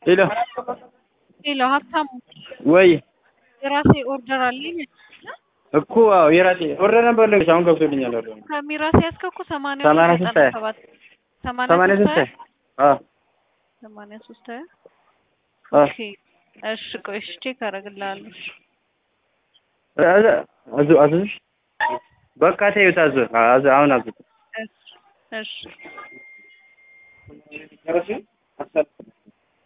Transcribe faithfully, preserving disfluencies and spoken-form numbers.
ሄሎ ሄሎ ሀብታሙ ወይ የራሴ ኦርደር አለኝ እኮ አዎ የራሴ ኦርደር ነበር ልጅ አሁን ገብቶልኛል ኦርደር ከሚራሴ ያስከኩ ሰማንያ ሰማንያ ሦስት ሰባት ሰማንያ ሦስት አዎ ሰማንያ ሦስት አዎ ኦኬ እሺ ቆይ እሺ ቼክ አደርግልሃለሁ አዙ አዙ በቃ ተይው ታዙ አዙ አሁን አዙ እሺ እሺ